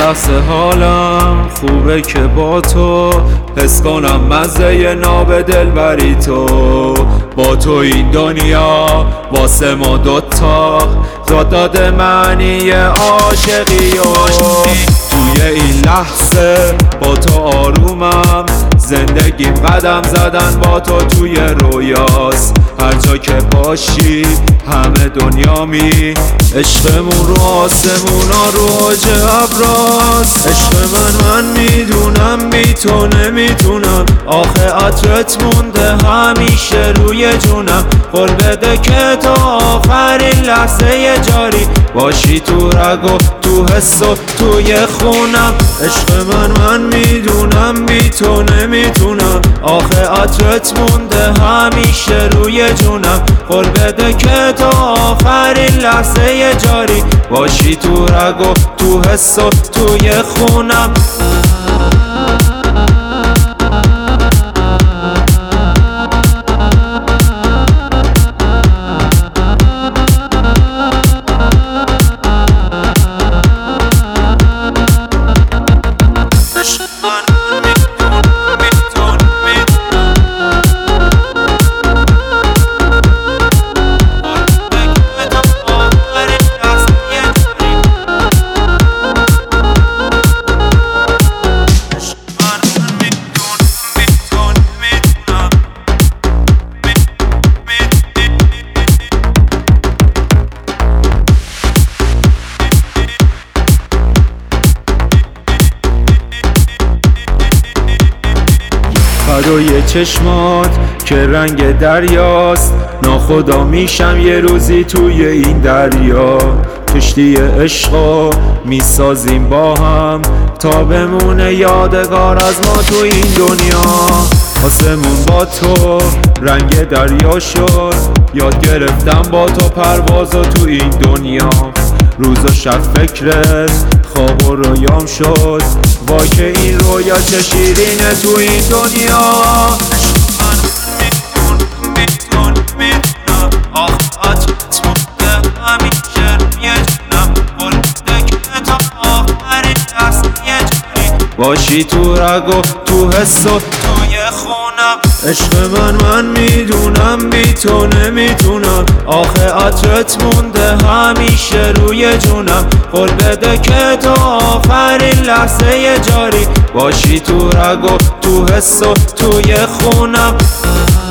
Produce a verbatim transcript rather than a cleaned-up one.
لحظه حالم خوبه که با تو حس کنم مزه ناب دلبری تو. با تو این دنیا واسه ما دوتا داد داده معنی عاشقی و توی این لحظه با تو آرومم. زندگیم قدم زدن با تو توی رویاست. هر جا که باشی همه دنیا می عشقمون رو آسمونا رو اوج ابراست. عشق من من میدونم بی تو نمیتونم. آخه عطرت مونده همیشه روی جونم. قول بده که تا آخرین لحظه جاری باشی تو رگ و تو حس و توی خونم. عشق من من میدونم بی تو نمیتونم. آخه عطرت مونده همیشه روی جونم. قول بده که تا آخرین لحظه جاری باشی تو رگ و تو حس و توی خونم. فدای چشمات که رنگ دریاست. ناخدا میشم یه روزی توی این دریا. کشتی عشقا میسازیم با هم تا بمونه یادگار از ما تو این دنیا. آسمون با تو رنگ دریا شد. یاد گرفتم با تو پرواز و تو این دنیا. روز و شب فکرت خواب و رویام شد. وای که این رویا چه شیرینه تو این دنیا. باشی تو رگ و تو حس و توی خونم. عشق من من میدونم بی تو نمیتونم. آخه عطرت مونده همیشه روی جونم. قول بده که تا آخرین لحظه جاری باشی تو رگ و تو حس و توی خونم.